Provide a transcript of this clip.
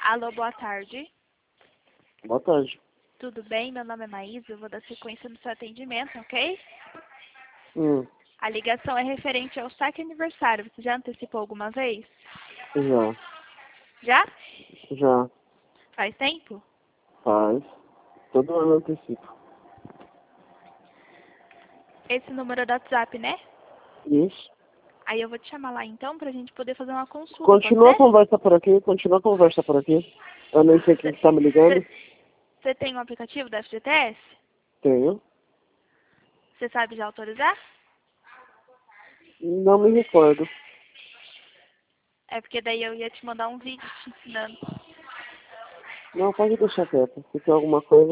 Alô, boa tarde. Boa tarde. Tudo bem? Meu nome é Maísa, eu vou dar sequência no seu atendimento, ok? A ligação é referente ao saque aniversário. Você já antecipou alguma vez? Já. Já? Já. Faz tempo? Faz. Todo ano eu antecipo. Esse número é do WhatsApp, né? Isso. Aí eu vou te chamar lá então pra gente poder fazer uma consulta, Continua a pode ser? conversa por aqui. Continua a conversa por aqui. Eu nem sei quem está me ligando. Você tem um aplicativo da FGTS? Tenho. Você sabe já autorizar? Não me recordo. É porque daí eu ia te mandar um vídeo te ensinando. Não, pode deixar quieto. Se tem alguma coisa...